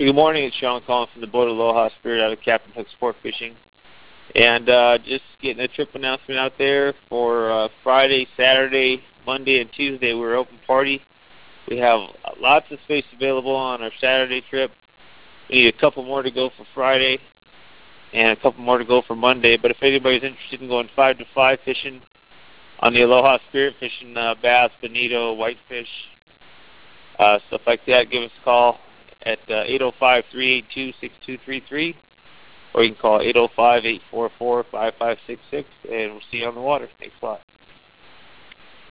Good morning, it's Sean calling from the Boat Aloha Spirit out of Captain Hook Sport Fishing. And just getting a trip announcement out there for Friday, Saturday, Monday, and Tuesday. We're open party. We have lots of space available on our Saturday trip. We need a couple more to go for Friday and a couple more to go for Monday. But if anybody's interested in going 5 to 5 fishing on the Aloha Spirit, fishing bass, bonito, whitefish, stuff like that, give us a call at 805-382-6233, or you can call 805-844-5566, and we'll see you on the water. Thanks a lot.